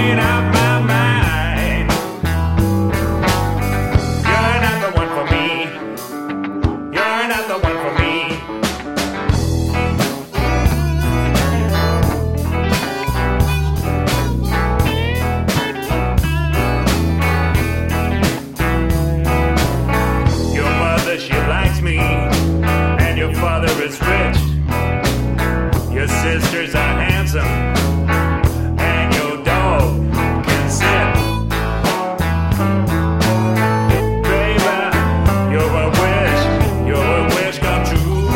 made up my mind. You're not the one for me. You're not the one for me. Your mother, she likes me, and your father is rich. Your sisters are handsome, and your dog can sit. Baby, you're a wish come true.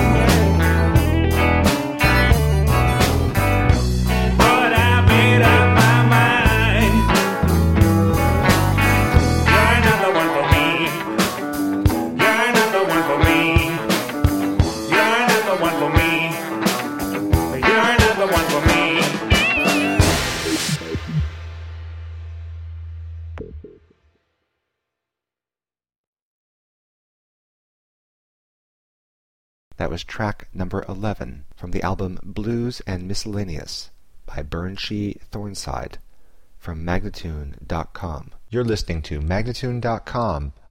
But I made up my mind. You're not the one for me. You're not the one for me. You're not the one for me. You're not the one for me. That was track number 11 from the album Blues and Miscellaneous by Burnshee Thornside from Magnatune.com. You're listening to Magnatune.com,